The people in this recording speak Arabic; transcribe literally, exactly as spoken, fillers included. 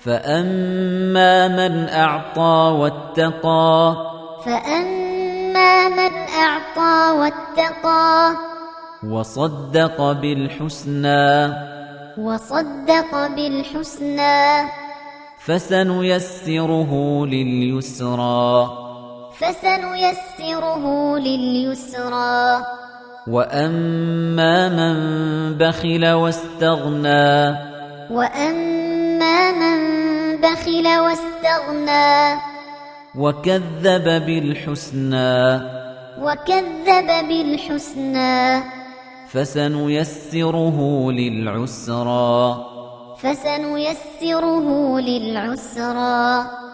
فأما من أعطى واتقى فأما من أعطى واتقى وصدق بالحسنى وصدق بالحسنى فسنيسره لليسرى فسنيسره لليسرى وأما من بخل واستغنى وأما من بخل واستغنى وكذب بالحسنى وكذب بالحسنى فسنيسره للعسرى فسنيسره للعسرى